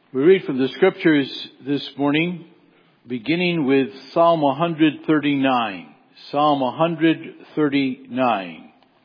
We read from the scriptures this morning, beginning with Psalm 139. Psalm 139.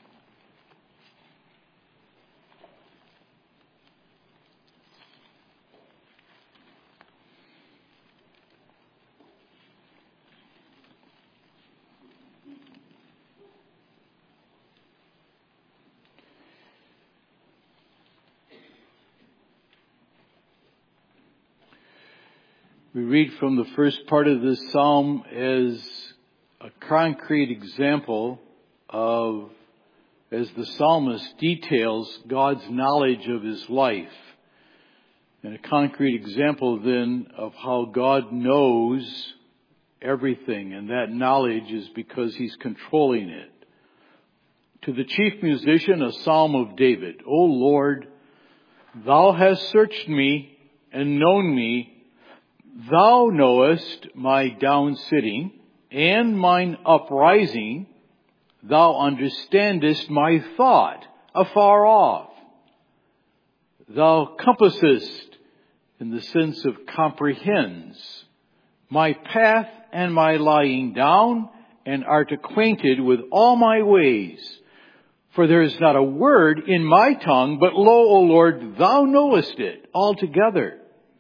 We read from the first part of this psalm as a concrete example of, as the psalmist details God's knowledge of his life. And a concrete example then of how God knows everything, and that knowledge is because he's controlling it. To the chief musician, a psalm of David. O Lord, thou hast searched me and known me. Thou knowest my down sitting and mine uprising. Thou understandest my thought afar off. Thou compassest, in the sense of comprehends, my path and my lying down, and art acquainted with all my ways. For there is not a word in my tongue, but lo, O Lord, thou knowest it altogether.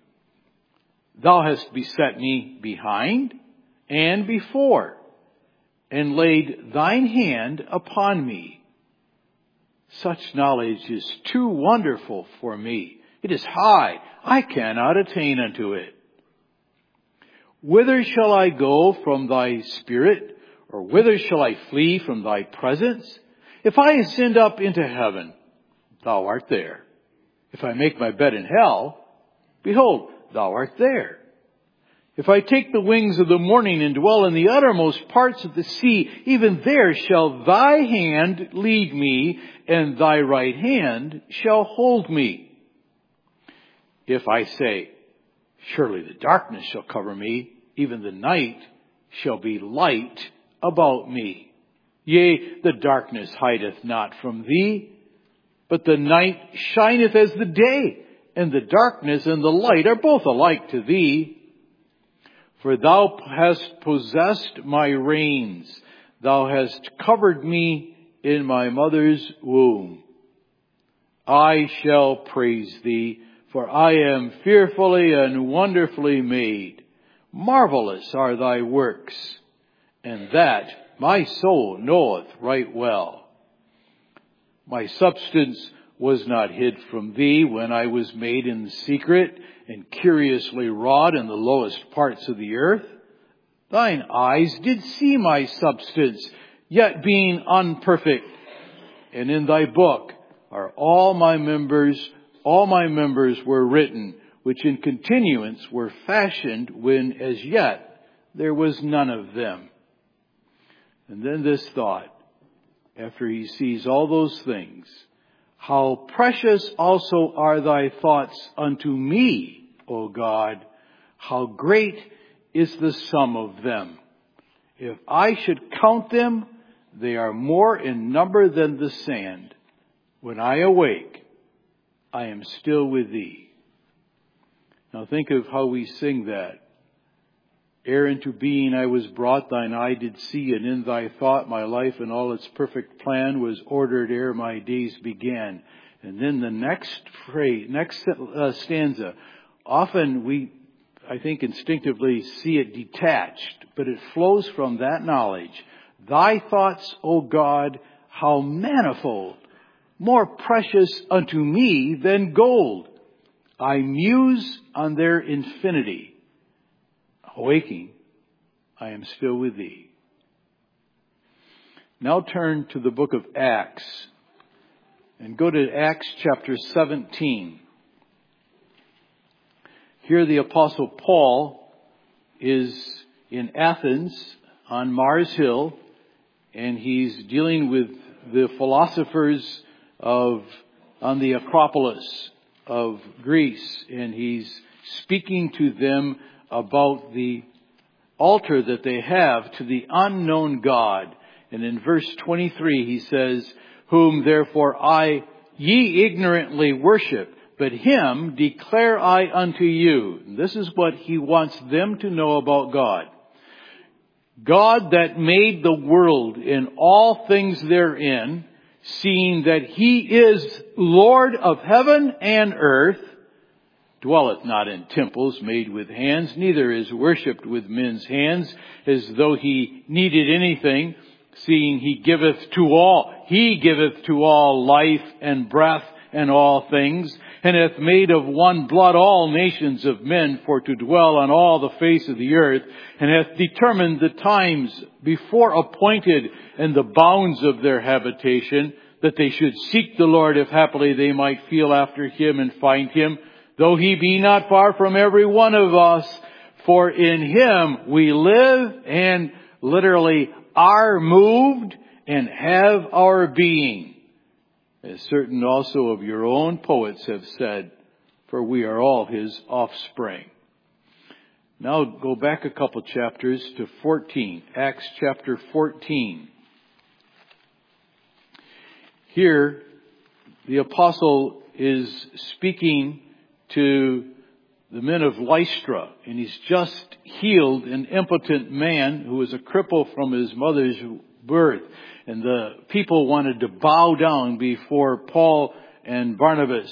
Thou hast beset me behind and before, and laid thine hand upon me. Such knowledge is too wonderful for me. It is high. I cannot attain unto it. Whither shall I go from thy spirit? Or whither shall I flee from thy presence? If I ascend up into heaven, thou art there. If I make my bed in hell, behold, thou art there. If I take the wings of the morning and dwell in the uttermost parts of the sea, even there shall thy hand lead me, and thy right hand shall hold me. If I say, surely the darkness shall cover me, even the night shall be light about me. Yea, the darkness hideth not from thee, but the night shineth as the day, and the darkness and the light are both alike to thee. For thou hast possessed my reins. Thou hast covered me in my mother's womb. I shall praise thee, for I am fearfully and wonderfully made. Marvelous are thy works, and that my soul knoweth right well. My substance was not hid from thee when I was made in secret and curiously wrought in the lowest parts of the earth. Thine eyes did see my substance, yet being unperfect. And in thy book are all my members were written, which in continuance were fashioned when as yet there was none of them. And then this thought, after he sees all those things, how precious also are thy thoughts unto me, O God. How great is the sum of them. If I should count them, they are more in number than the sand. When I awake, I am still with thee. Now think of how we sing that. Ere into being I was brought, thine eye did see, and in thy thought my life and all its perfect plan was ordered ere my days began. And then the next stanza, often I think instinctively see it detached, but it flows from that knowledge. Thy thoughts, O God, how manifold, more precious unto me than gold. I muse on their infinity. Awaking, I am still with thee. Now turn to the book of Acts and go to Acts chapter 17. Here the Apostle Paul is in Athens on Mars Hill, and he's dealing with the philosophers on the Acropolis of Greece, and he's speaking to them about the altar that they have to the unknown God. And in verse 23 he says, whom therefore ye ignorantly worship, but him declare I unto you. And this is what he wants them to know about God. God that made the world and all things therein, seeing that he is Lord of heaven and earth, dwelleth not in temples made with hands, neither is worshipped with men's hands, as though he needed anything, seeing he giveth to all life and breath and all things, and hath made of one blood all nations of men for to dwell on all the face of the earth, and hath determined the times before appointed and the bounds of their habitation, that they should seek the Lord, if happily they might feel after him and find him, though he be not far from every one of us, for in him we live and literally are moved and have our being. As certain also of your own poets have said, for we are all his offspring. Now go back a couple chapters to 14, Acts chapter 14. Here, the apostle is speaking to the men of Lystra, and he's just healed an impotent man who was a cripple from his mother's birth. And the people wanted to bow down before Paul and Barnabas.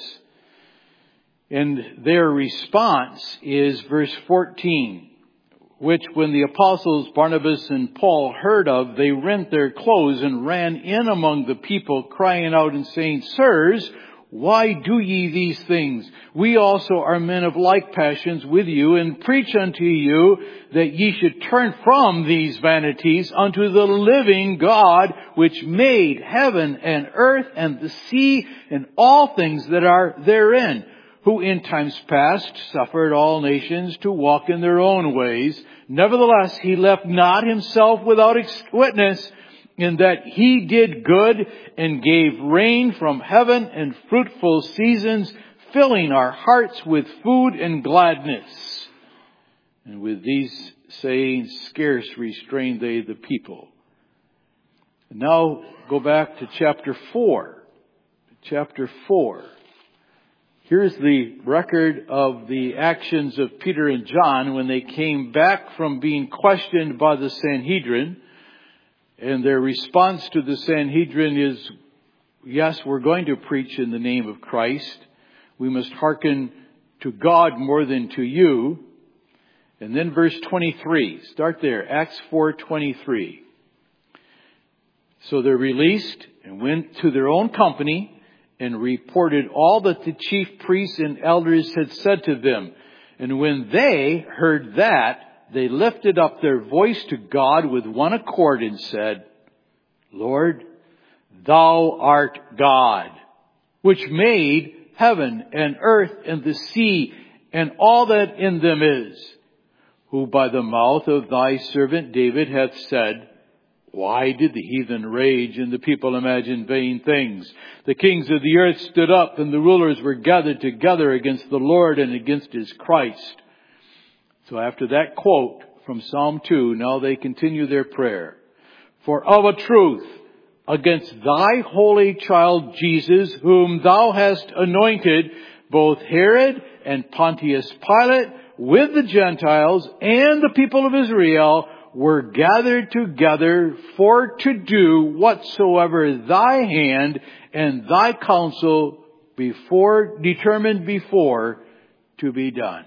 And their response is verse 14, which when the apostles Barnabas and Paul heard of, they rent their clothes and ran in among the people, crying out and saying, Sirs, why do ye these things? We also are men of like passions with you, and preach unto you that ye should turn from these vanities unto the living God, which made heaven and earth and the sea and all things that are therein, who in times past suffered all nations to walk in their own ways. Nevertheless, he left not himself without witness, in that he did good and gave rain from heaven and fruitful seasons, filling our hearts with food and gladness. And with these sayings scarce restrained they the people. Now go back to chapter 4. Chapter 4. Here's the record of the actions of Peter and John when they came back from being questioned by the Sanhedrin. And their response to the Sanhedrin is, yes, we're going to preach in the name of Christ. We must hearken to God more than to you. And then verse 23. Start there. Acts 4:23. So they're released and went to their own company and reported all that the chief priests and elders had said to them. And when they heard that, they lifted up their voice to God with one accord and said, Lord, thou art God, which made heaven and earth and the sea and all that in them is, who by the mouth of thy servant David hath said, why did the heathen rage and the people imagine vain things? The kings of the earth stood up and the rulers were gathered together against the Lord and against his Christ. So after that quote from Psalm 2, now they continue their prayer. For of a truth, against thy holy child Jesus, whom thou hast anointed, both Herod and Pontius Pilate, with the Gentiles and the people of Israel, were gathered together for to do whatsoever thy hand and thy counsel determined before to be done.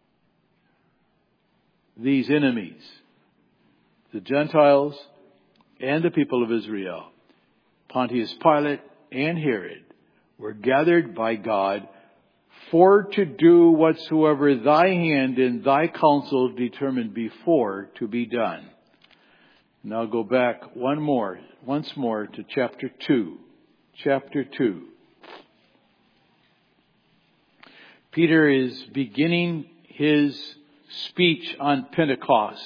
These enemies, the Gentiles and the people of Israel, Pontius Pilate and Herod, were gathered by God for to do whatsoever thy hand and thy counsel determined before to be done. Now go back once more to chapter 2. Chapter 2. Peter is beginning his speech on Pentecost.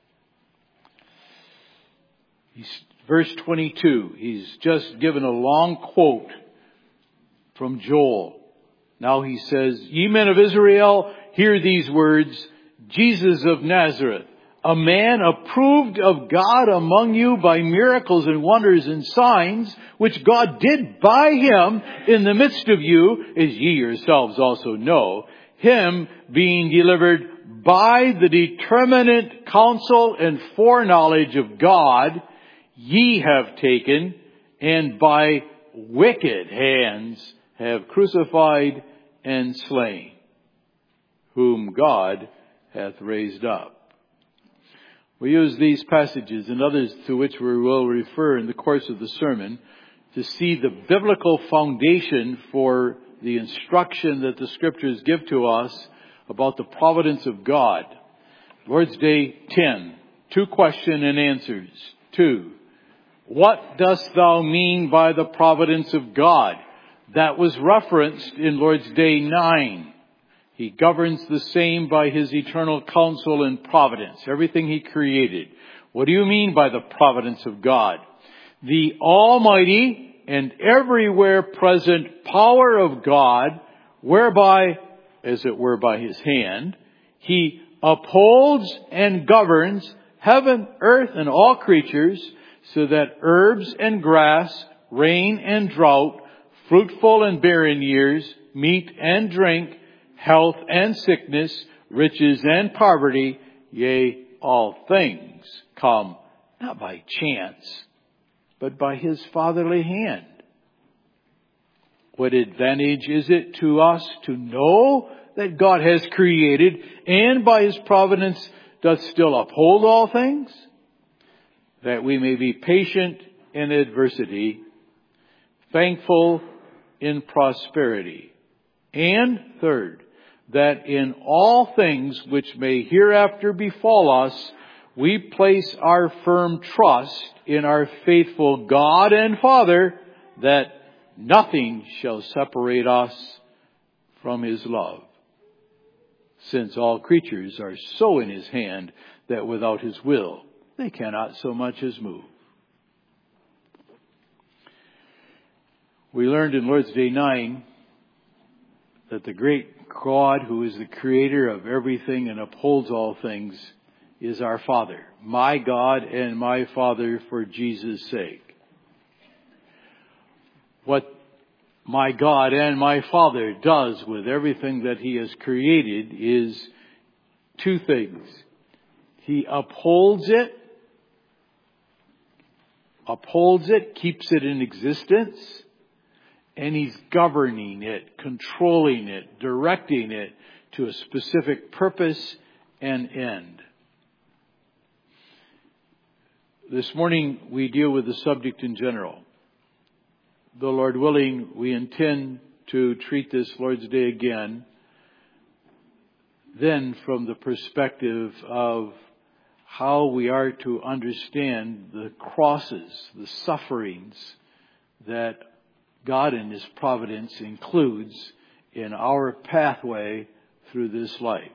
Verse 22, he's just given a long quote from Joel. Now he says, Ye men of Israel, hear these words, Jesus of Nazareth, a man approved of God among you by miracles and wonders and signs, which God did by him in the midst of you, as ye yourselves also know, him being delivered by the determinate counsel and foreknowledge of God, ye have taken, and by wicked hands have crucified and slain, whom God hath raised up. We use these passages and others to which we will refer in the course of the sermon to see the biblical foundation for the instruction that the Scriptures give to us about the providence of God. Lord's Day 10, 2 question and answers. 2, what dost thou mean by the providence of God? That was referenced in Lord's Day 9. He governs the same by his eternal counsel and providence, everything he created. What do you mean by the providence of God? The almighty and everywhere present power of God, whereby, as it were by his hand, he upholds and governs heaven, earth, and all creatures, so that herbs and grass, rain and drought, fruitful and barren years, meat and drink, health and sickness, riches and poverty, yea, all things come not by chance, but by his fatherly hand. What advantage is it to us to know that God has created and by his providence doth still uphold all things? That we may be patient in adversity, thankful in prosperity. And third, that in all things which may hereafter befall us, we place our firm trust in our faithful God and Father, that nothing shall separate us from his love. Since all creatures are so in his hand that without his will they cannot so much as move. We learned in Lord's Day 9 that the great God, who is the creator of everything and upholds all things, is our Father. My God and my Father for Jesus' sake. What my God and my Father does with everything that he has created is 2 things. He upholds it, keeps it in existence, and he's governing it, controlling it, directing it to a specific purpose and end. This morning we deal with the subject in general. Though Lord willing, we intend to treat this Lord's Day again, then from the perspective of how we are to understand the crosses, the sufferings that God in his providence includes in our pathway through this life.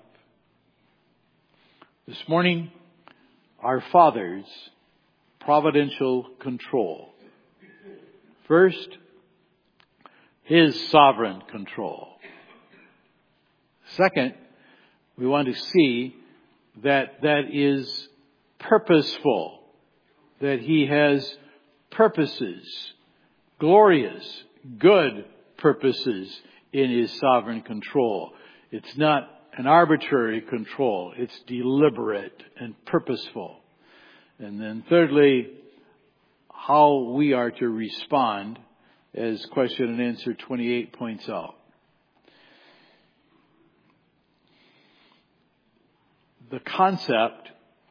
This morning, our Father's providential control. First, his sovereign control. Second, we want to see that is purposeful, that he has purposes, glorious, good purposes in his sovereign control. It's not an arbitrary control. It's deliberate and purposeful. And then thirdly, how we are to respond, as question and answer 28 points out. The concept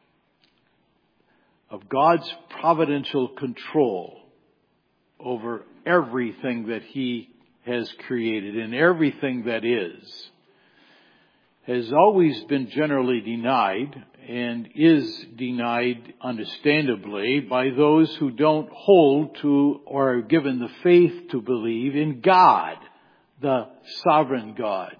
of God's providential control over everything that he has created and everything that is has always been generally denied and is denied understandably by those who don't hold to or are given the faith to believe in God, the sovereign God.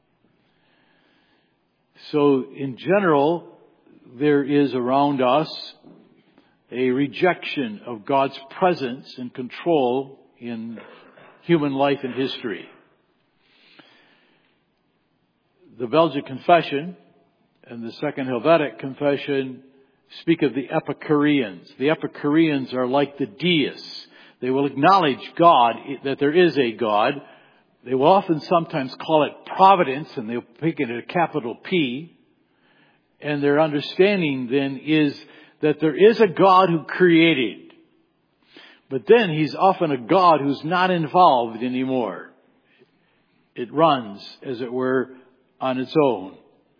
So in general, there is around us a rejection of God's presence and control in human life and history. The Belgic Confession and the Second Helvetic Confession speak of the Epicureans. The Epicureans are like the deists. They will acknowledge God, that there is a God. They will often sometimes call it providence, and they'll pick it a capital P. And their understanding then is that there is a God who created. But then He's often a God who's not involved anymore. It runs, as it were, on its own.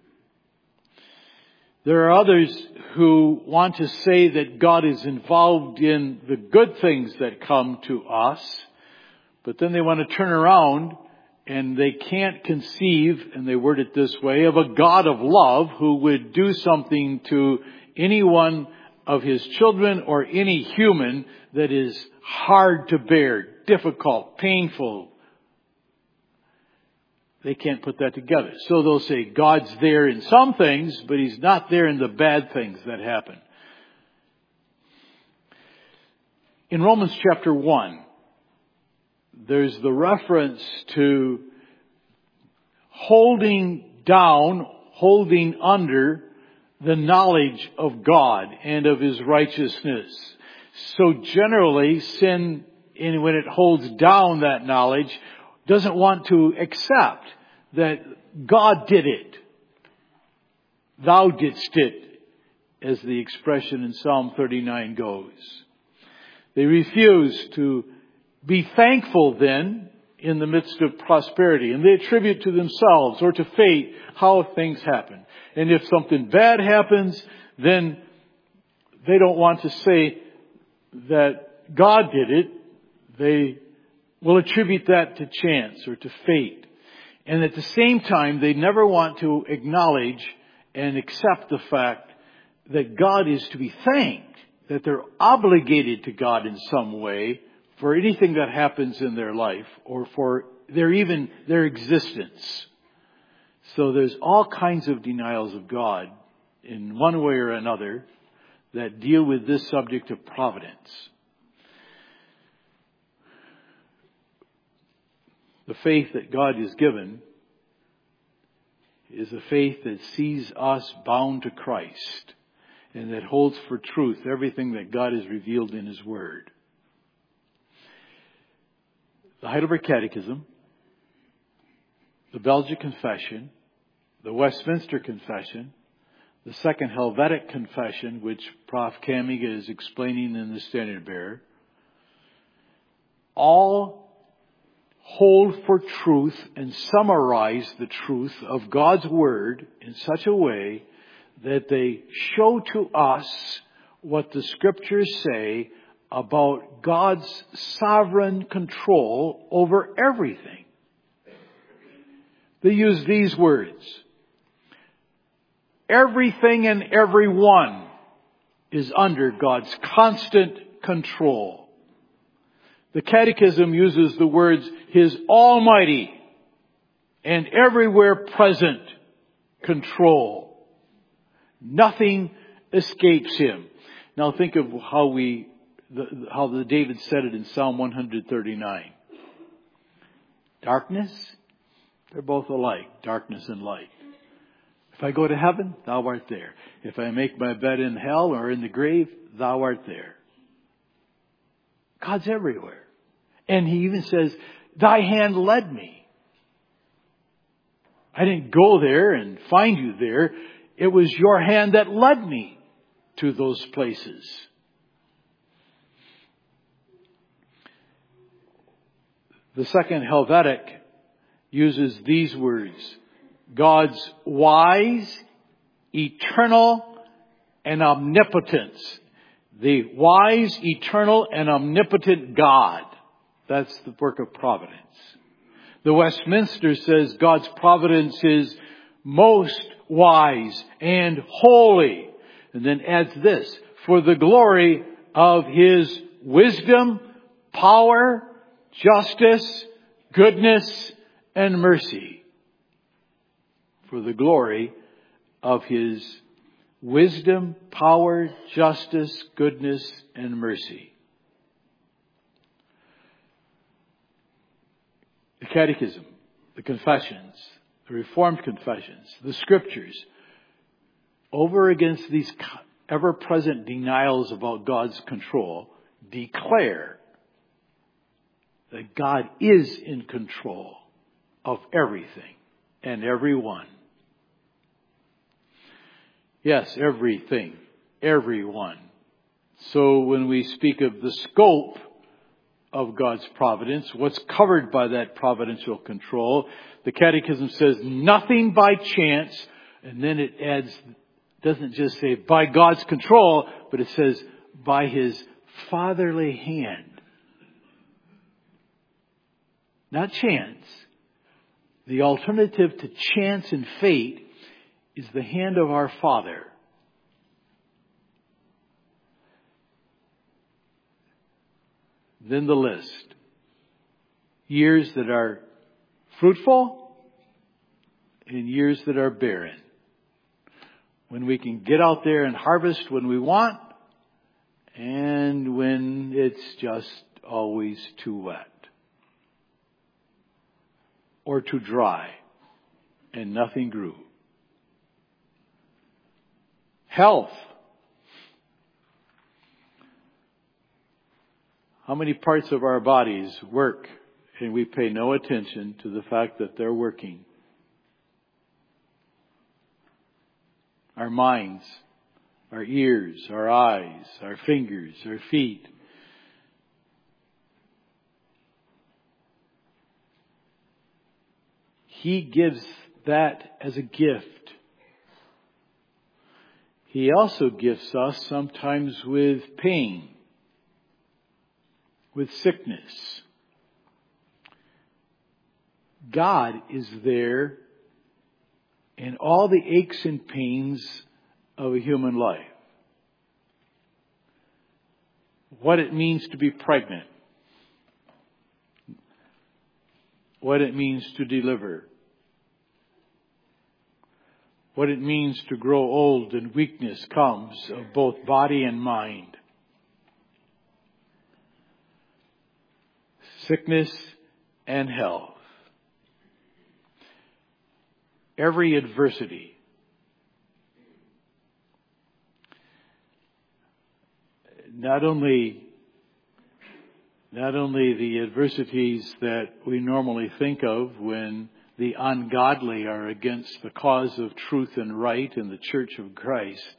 There are others who want to say that God is involved in the good things that come to us, but then they want to turn around and they can't conceive, and they word it this way, of a God of love who would do something to any one of His children or any human that is hard to bear, difficult, painful. They can't put that together. So they'll say God's there in some things, but He's not there in the bad things that happen. In Romans chapter 1, there's the reference to holding down, holding under the knowledge of God and of His righteousness. So generally, sin, when it holds down that knowledge, doesn't want to accept that God did it. Thou didst it, as the expression in Psalm 39 goes. They refuse to be thankful then in the midst of prosperity. And they attribute to themselves or to fate how things happen. And if something bad happens, then they don't want to say that God did it. They will attribute that to chance or to fate. And at the same time, they never want to acknowledge and accept the fact that God is to be thanked, that they're obligated to God in some way for anything that happens in their life or for their existence. So there's all kinds of denials of God in one way or another that deal with this subject of providence. The faith that God has given is a faith that sees us bound to Christ and that holds for truth everything that God has revealed in His Word. The Heidelberg Catechism, the Belgic Confession, the Westminster Confession, the Second Helvetic Confession, which Prof. Kamiga is explaining in the Standard Bearer, all hold for truth and summarize the truth of God's Word in such a way that they show to us what the Scriptures say about God's sovereign control over everything. They use these words. Everything and everyone is under God's constant control. The Catechism uses the words, His almighty and everywhere present control. Nothing escapes Him. Now think of how David said it in Psalm 139. Darkness, they're both alike, darkness and light. If I go to heaven, Thou art there. If I make my bed in hell or in the grave, Thou art there. God's everywhere. And He even says, Thy hand led me. I didn't go there and find you there. It was your hand that led me to those places. The Second Helvetic uses these words. God's wise, eternal, and omnipotence. The wise, eternal, and omnipotent God. That's the work of providence. The Westminster says God's providence is most wise and holy. And then adds this, for the glory of His wisdom, power, justice, goodness, and mercy. For the glory of His wisdom, power, justice, goodness, and mercy. The Catechism, the Confessions, the Reformed Confessions, the Scriptures, over against these ever-present denials about God's control declare that God is in control of everything and everyone. Yes, everything, everyone. So when we speak of the scope of God's providence, what's covered by that providential control, the Catechism says nothing by chance, and then it adds, doesn't just say by God's control, but it says by His fatherly hand. Not chance. The alternative to chance and fate is the hand of our Father. Then the list. Years that are fruitful and years that are barren. When we can get out there and harvest when we want, and when it's just always too wet. Or too dry, and nothing grew. Health. How many parts of our bodies work and we pay no attention to the fact that they're working? Our minds, our ears, our eyes, our fingers, our feet. He gives that as a gift. He also gifts us sometimes with pain, with sickness. God is there in all the aches and pains of a human life. What it means to be pregnant. What it means to deliver. What it means to grow old and weakness comes of both body and mind. Sickness and health. Every adversity. Not only the adversities that we normally think of when the ungodly are against the cause of truth and right in the Church of Christ,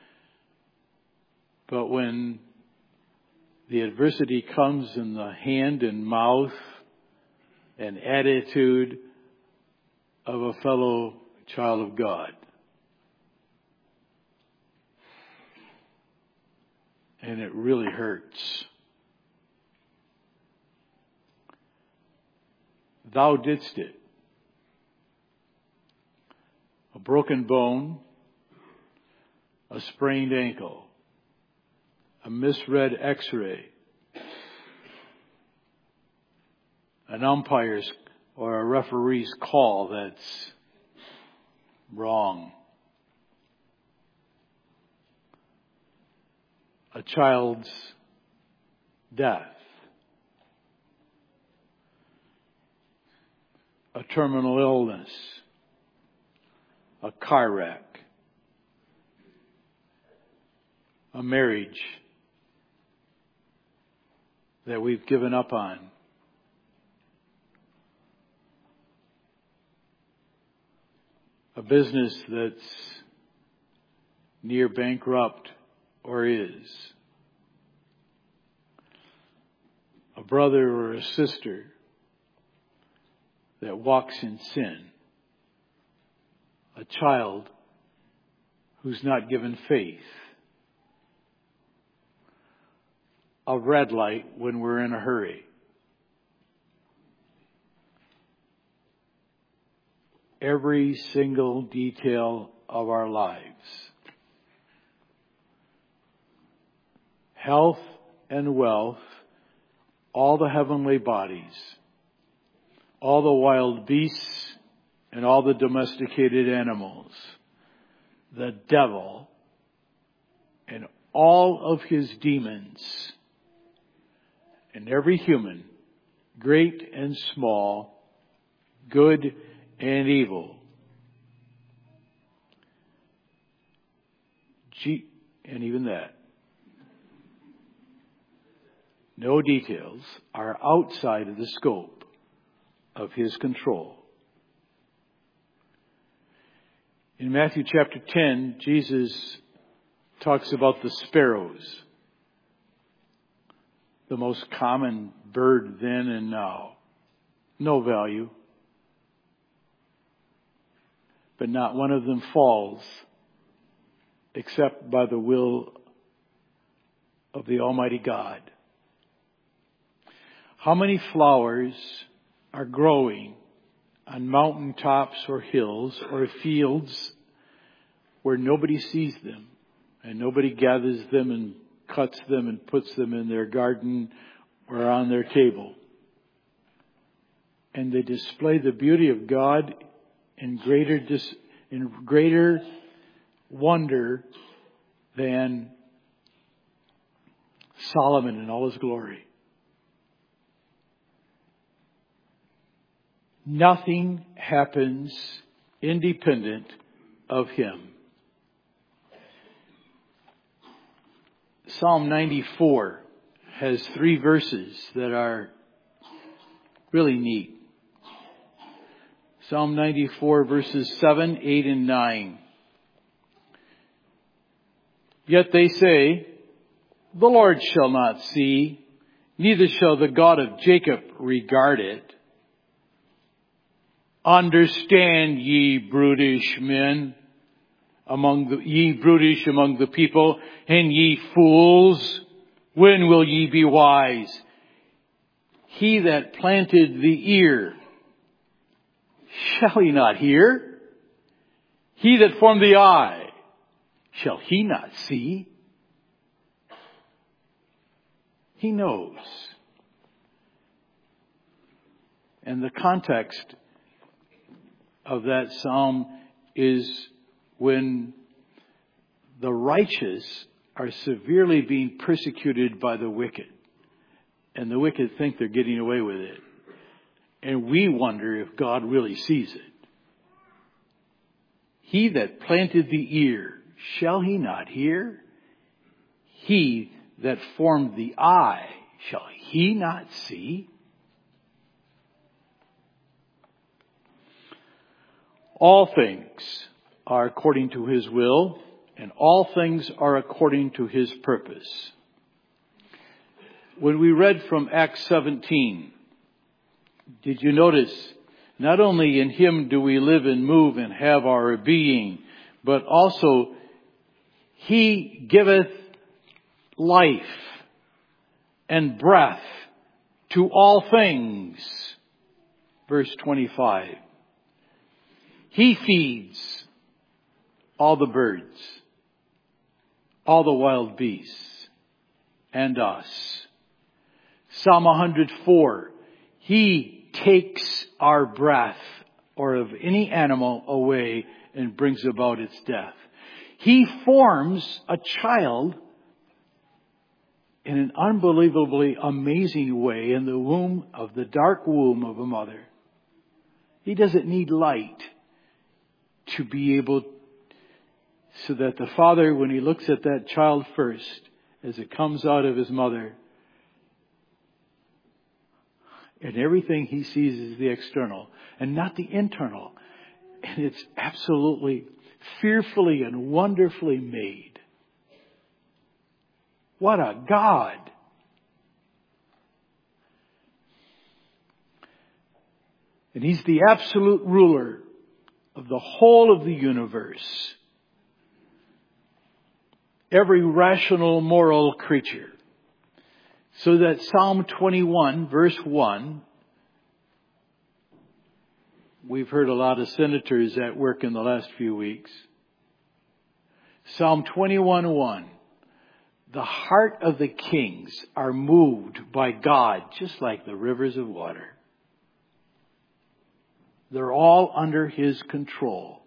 but when the adversity comes in the hand and mouth and attitude of a fellow child of God. And it really hurts. Thou didst it. A broken bone, a sprained ankle, a misread x-ray, an umpire's or a referee's call that's wrong, a child's death, a terminal illness, a car wreck, a marriage that we've given up on, a business that's near bankrupt or is, a brother or a sister that walks in sin, a child who's not given faith, a red light when we're in a hurry. Every single detail of our lives. Health and wealth, all the heavenly bodies, all the wild beasts and all the domesticated animals, the devil and all of his demons, and every human, great and small, good and evil. And even that. No details are outside of the scope of His control. In Matthew chapter 10, Jesus talks about the sparrows, the most common bird then and now. No value. But not one of them falls except by the will of the Almighty God. How many flowers are growing on mountaintops or hills or fields where nobody sees them and nobody gathers them and cuts them and puts them in their garden or on their table? And they display the beauty of God in greater wonder than Solomon in all his glory. Nothing happens independent of Him. Psalm 94 has 3 verses that are really neat. Psalm 94 verses 7, 8, and 9. Yet they say, the Lord shall not see, neither shall the God of Jacob regard it. Understand, ye brutish men, ye brutish among the people, and ye fools, when will ye be wise? He that planted the ear, shall he not hear? He that formed the eye, shall he not see? He knows. And the context of that psalm is when the righteous are severely being persecuted by the wicked. And the wicked think they're getting away with it. And we wonder if God really sees it. He that planted the ear, shall he not hear? He that formed the eye, shall he not see? All things are according to His will, and all things are according to His purpose. When we read from Acts 17, did you notice, not only in Him do we live and move and have our being, but also He giveth life and breath to all things. Verse 25. He feeds all the birds, all the wild beasts, and us. Psalm 104. He takes our breath or of any animal away and brings about its death. He forms a child in an unbelievably amazing way in the womb of the dark womb of a mother. He doesn't need light to be able, so that the father, when he looks at that child first, as it comes out of his mother, and everything he sees is the external and not the internal. And it's absolutely fearfully and wonderfully made. What a God! And He's the absolute ruler of the whole of the universe. Every rational, moral creature. So that Psalm 21, verse 1, we've heard a lot of senators at work in the last few weeks. Psalm 21:1, the heart of the kings are moved by God, just like the rivers of water. They're all under His control.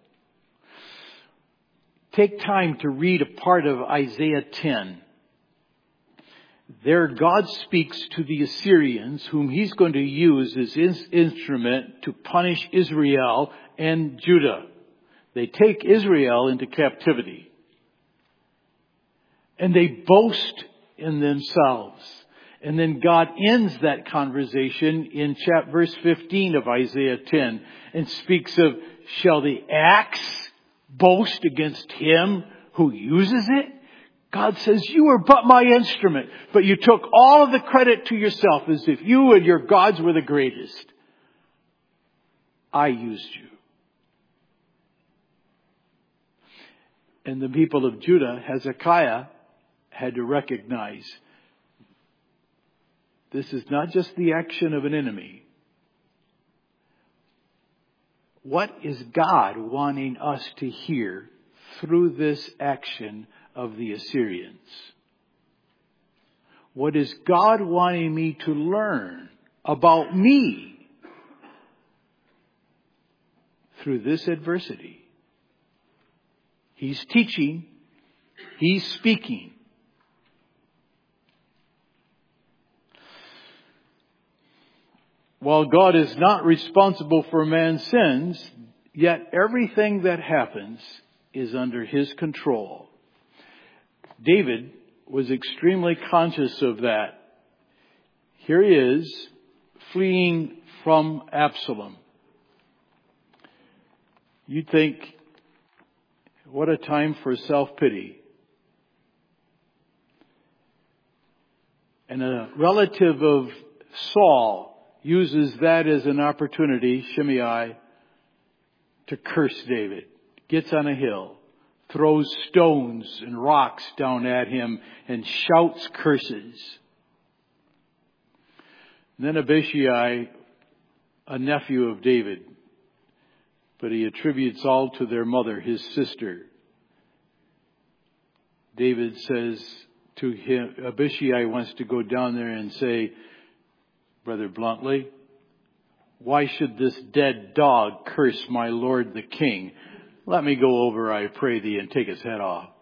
Take time to read a part of Isaiah 10. There God speaks to the Assyrians, whom He's going to use as His instrument to punish Israel and Judah. They take Israel into captivity. And they boast in themselves. And then God ends that conversation in verse 15 of Isaiah 10 and speaks of, shall the axe boast against him who uses it? God says, you were but my instrument, but you took all of the credit to yourself as if you and your gods were the greatest. I used you. And the people of Judah, Hezekiah, had to recognize this is not just the action of an enemy. What is God wanting us to hear through this action of the Assyrians? What is God wanting me to learn about me through this adversity? He's teaching. He's speaking. While God is not responsible for man's sins, yet everything that happens is under His control. David was extremely conscious of that. Here he is, fleeing from Absalom. You'd think, what a time for self-pity. And a relative of Saul uses that as an opportunity, Shimei, to curse David. Gets on a hill, throws stones and rocks down at him, and shouts curses. And then Abishai, a nephew of David, but he attributes all to their mother, his sister. David says to him, Abishai wants to go down there and say, rather bluntly, why should this dead dog curse my lord the king? Let me go over, I pray thee, and take his head off.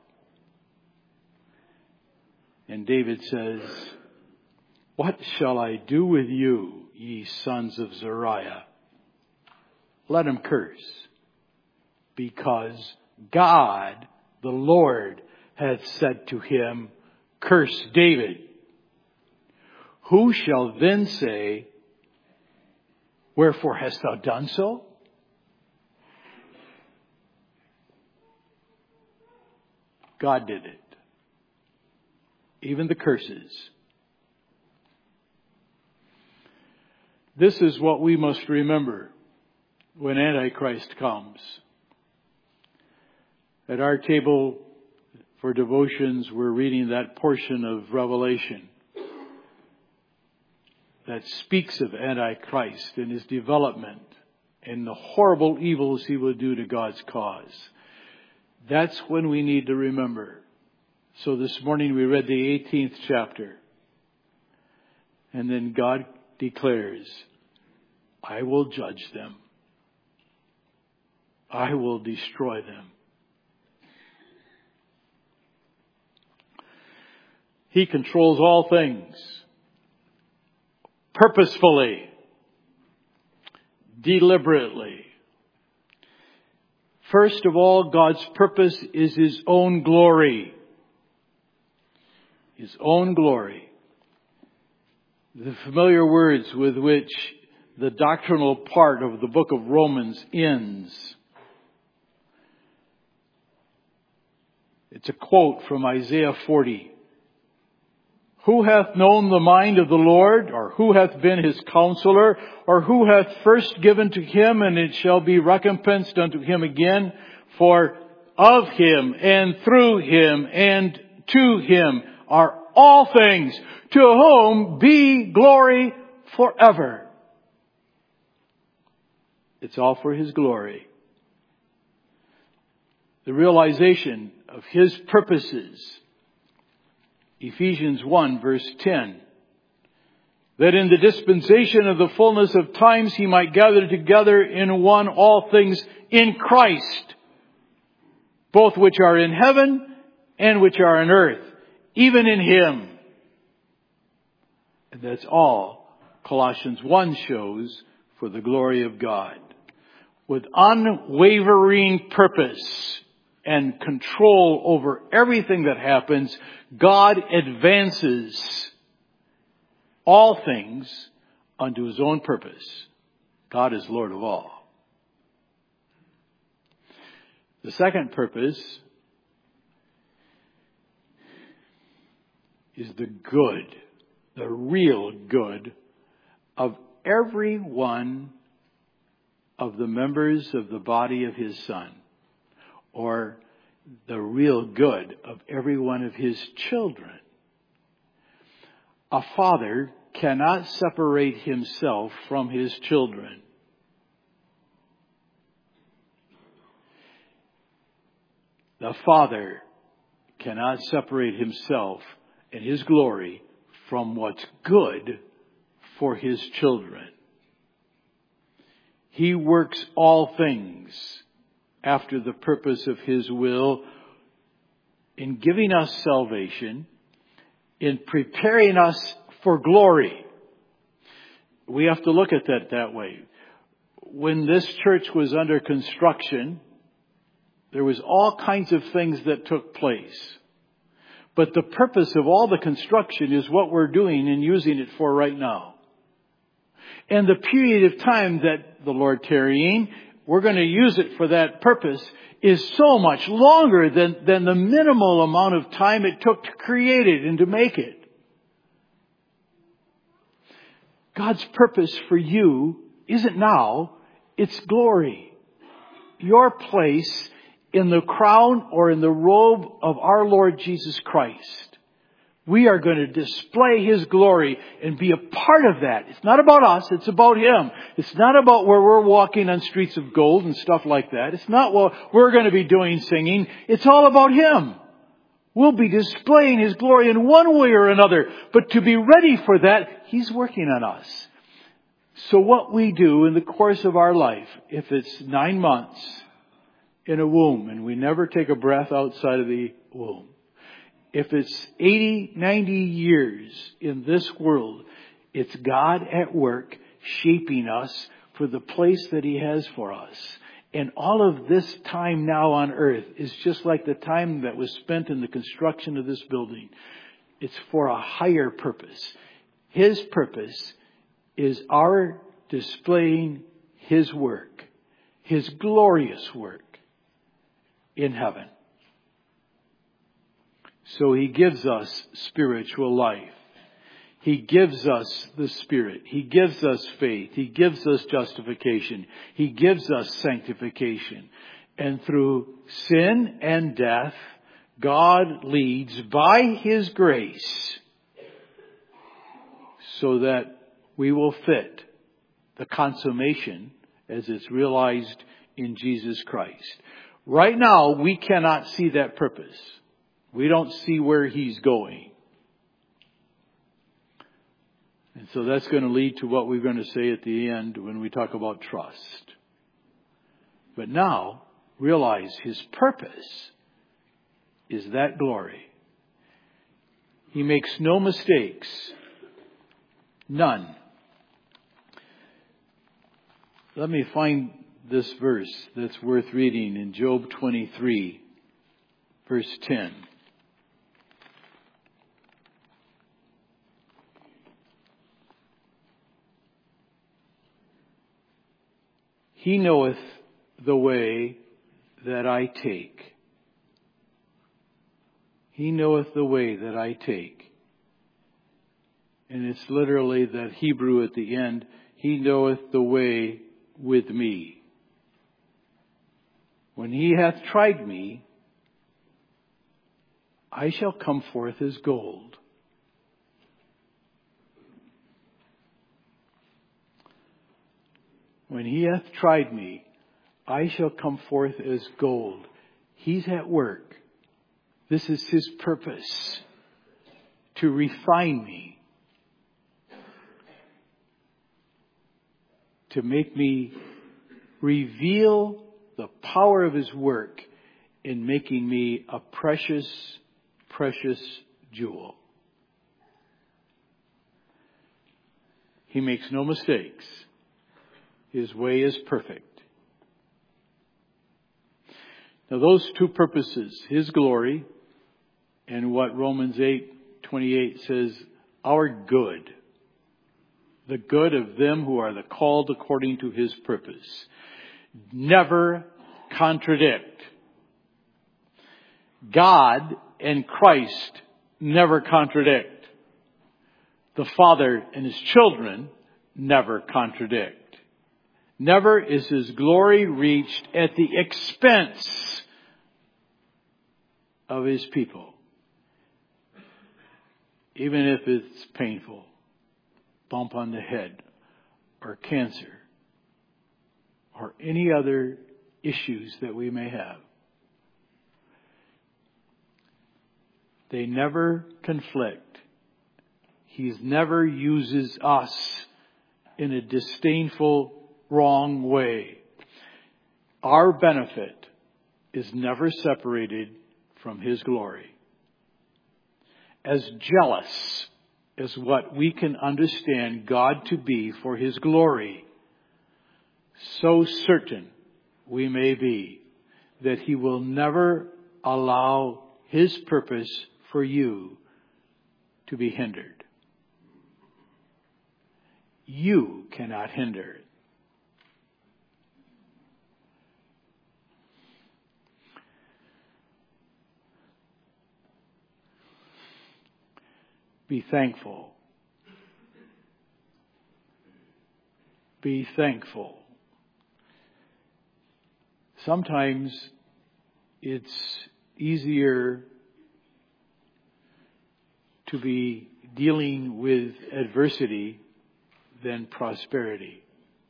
And David says, what shall I do with you, ye sons of Zeruiah? Let him curse, because God, the Lord, hath said to him, curse David. Who shall then say, wherefore hast thou done so? God did it. Even the curses. This is what we must remember when Antichrist comes. At our table for devotions, we're reading that portion of Revelation that speaks of Antichrist and his development and the horrible evils he will do to God's cause. That's when we need to remember. So this morning we read the 18th chapter. And then God declares, I will judge them. I will destroy them. He controls all things. Purposefully, deliberately. First of all, God's purpose is His own glory. His own glory. The familiar words with which the doctrinal part of the book of Romans ends. It's a quote from Isaiah 40. Who hath known the mind of the Lord, or who hath been His counselor, or who hath first given to Him, and it shall be recompensed unto Him again? For of Him, and through Him, and to Him are all things, to whom be glory forever. It's all for His glory. The realization of His purposes. Ephesians 1 verse 10. That in the dispensation of the fullness of times He might gather together in one all things in Christ, both which are in heaven and which are on earth, even in Him. And that's all Colossians 1 shows for the glory of God. With unwavering purpose and control over everything that happens, God advances all things unto His own purpose. God is Lord of all. The second purpose is the good, the real good of every one of the members of the body of His Son, or the real good of every one of His children. A father cannot separate himself from his children. The Father cannot separate Himself and His glory from what's good for His children. He works all things after the purpose of His will in giving us salvation, in preparing us for glory. We have to look at that way. When this church was under construction, there was all kinds of things that took place. But the purpose of all the construction is what we're doing and using it for right now. And the period of time that the Lord tarrying, we're going to use it for that purpose, is so much longer than the minimal amount of time it took to create it and to make it. God's purpose for you isn't now, it's glory. Your place in the crown or in the robe of our Lord Jesus Christ. We are going to display His glory and be a part of that. It's not about us, it's about Him. It's not about where we're walking on streets of gold and stuff like that. It's not what we're going to be doing singing. It's all about Him. We'll be displaying His glory in one way or another. But to be ready for that, He's working on us. So what we do in the course of our life, if it's 9 months in a womb and we never take a breath outside of the womb, if it's 80, 90 years in this world, it's God at work shaping us for the place that He has for us. And all of this time now on earth is just like the time that was spent in the construction of this building. It's for a higher purpose. His purpose is our displaying His work, His glorious work in heaven. So He gives us spiritual life. He gives us the Spirit. He gives us faith. He gives us justification. He gives us sanctification. And through sin and death, God leads by His grace so that we will fit the consummation as it's realized in Jesus Christ. Right now, we cannot see that purpose. We don't see where He's going. And so that's going to lead to what we're going to say at the end when we talk about trust. But now, realize His purpose is that glory. He makes no mistakes. None. Let me find this verse that's worth reading in Job 23, verse 10. He knoweth the way that I take. He knoweth the way that I take. And it's literally that Hebrew at the end. He knoweth the way with me. When He hath tried me, I shall come forth as gold. When He hath tried me, I shall come forth as gold. He's at work. This is His purpose, to refine me, to make me reveal the power of His work in making me a precious, precious jewel. He makes no mistakes. His way is perfect. Now those two purposes, His glory and what Romans 8:28 says, our good. The good of them who are the called according to His purpose. Never contradict. God and Christ never contradict. The Father and His children never contradict. Never is His glory reached at the expense of His people. Even if it's painful. Bump on the head, or cancer, or any other issues that we may have. They never conflict. He never uses us in a disdainful, wrong way. Our benefit is never separated from His glory. As jealous as what we can understand God to be for His glory, so certain we may be that He will never allow His purpose for you to be hindered. You cannot hinder it. Be thankful. Be thankful. Sometimes it's easier to be dealing with adversity than prosperity.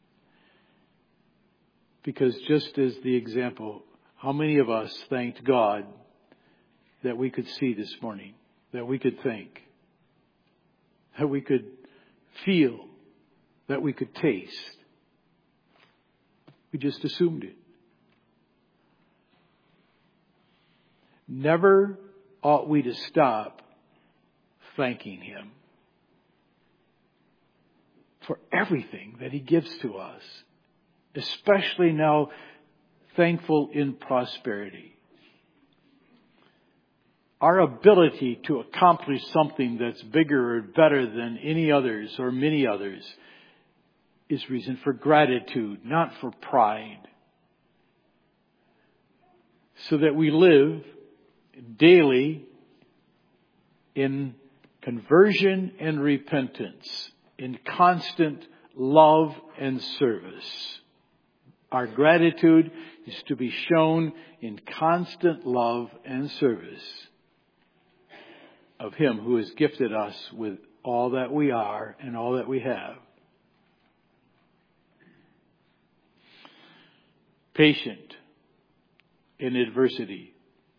Because just as the example, how many of us thanked God that we could see this morning, that we could think, that we could feel, that we could taste? We just assumed it. Never ought we to stop thanking Him for everything that He gives to us, especially now thankful in prosperity. Our ability to accomplish something that's bigger or better than any others or many others is reason for gratitude, not for pride. So that we live daily in conversion and repentance, in constant love and service. Our gratitude is to be shown in constant love and service of Him who has gifted us with all that we are and all that we have. Patient in adversity.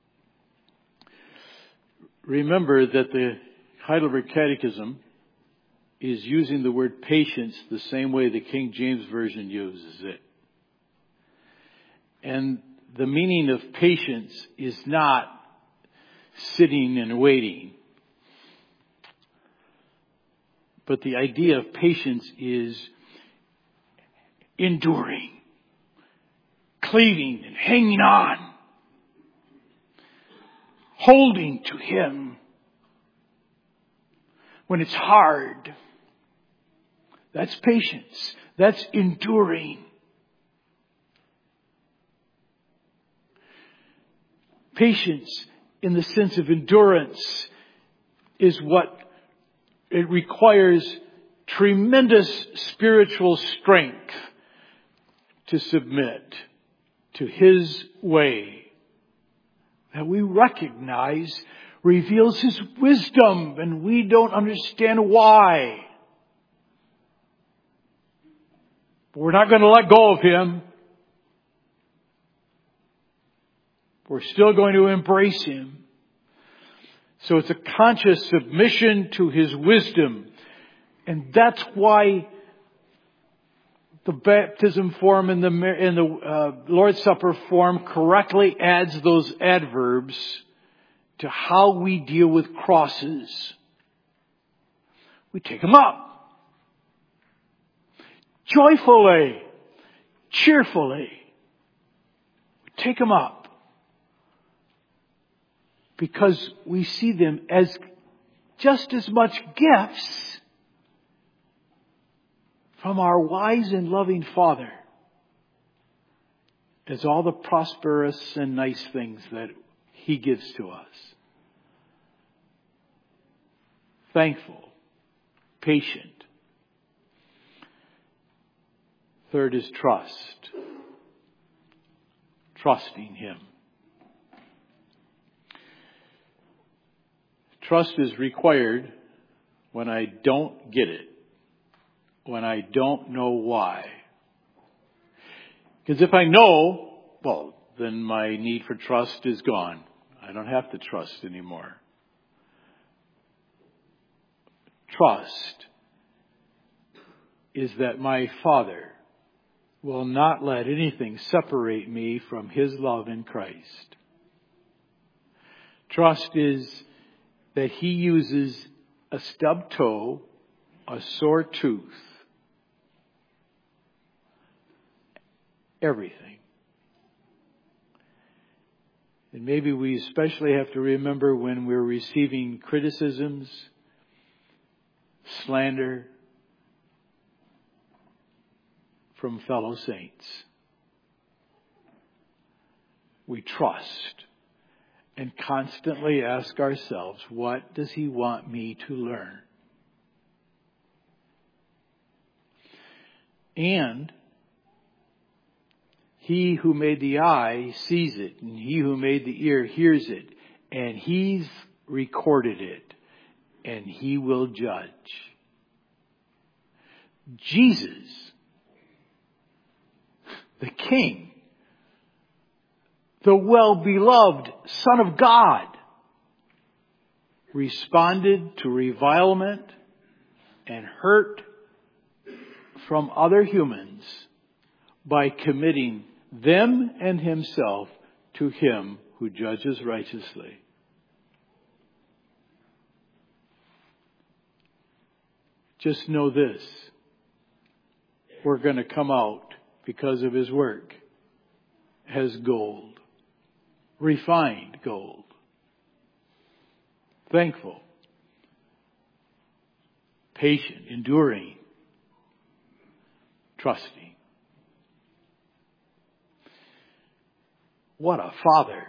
Remember that the Heidelberg Catechism is using the word patience the same way the King James Version uses it. And the meaning of patience is not sitting and waiting. But the idea of patience is enduring, cleaving and hanging on, holding to Him when it's hard. That's patience. That's enduring. Patience, in the sense of endurance, is what it requires tremendous spiritual strength to submit to His way that we recognize reveals His wisdom, and we don't understand why. But we're not going to let go of Him. We're still going to embrace Him. So it's a conscious submission to His wisdom. And that's why the baptism form and the Lord's Supper form correctly adds those adverbs to how we deal with crosses. We take them up. Joyfully. Cheerfully. We take them up. because we see them as just as much gifts from our wise and loving Father as all the prosperous and nice things that He gives to us. Thankful, patient. Third is trust. Trusting Him. Trust is required when I don't get it, when I don't know why. Because if I know, well, then my need for trust is gone. I don't have to trust anymore. Trust is that my Father will not let anything separate me from His love in Christ. Trust is that He uses a stubbed toe, a sore tooth, everything. And maybe we especially have to remember when we're receiving criticisms, slander from fellow saints. We trust and constantly ask ourselves, what does He want me to learn? And He who made the eye sees it, and He who made the ear hears it, and He's recorded it, and He will judge. Jesus, the King, the well-beloved Son of God, responded to revilement and hurt from other humans by committing them and Himself to Him who judges righteously. Just know this. We're going to come out because of His work as gold. Refined gold. Thankful. Patient. Enduring. Trusting. What a Father.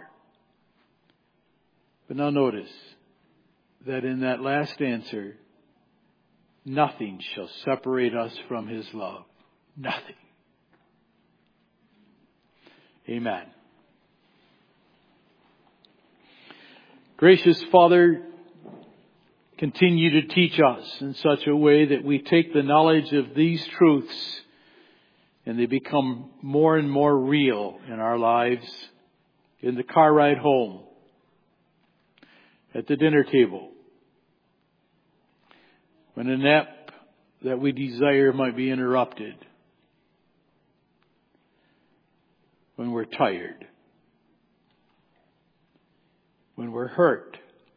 But now notice that in that last answer, nothing shall separate us from His love. Nothing. Amen. Gracious Father, continue to teach us in such a way that we take the knowledge of these truths and they become more and more real in our lives, in the car ride home, at the dinner table, when a nap that we desire might be interrupted, when we're tired, when we're hurt.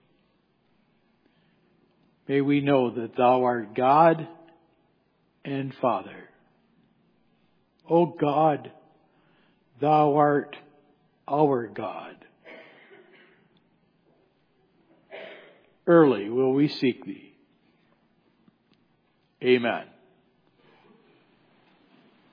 May we know that Thou art God and Father. O God, Thou art our God. Early will we seek Thee. Amen.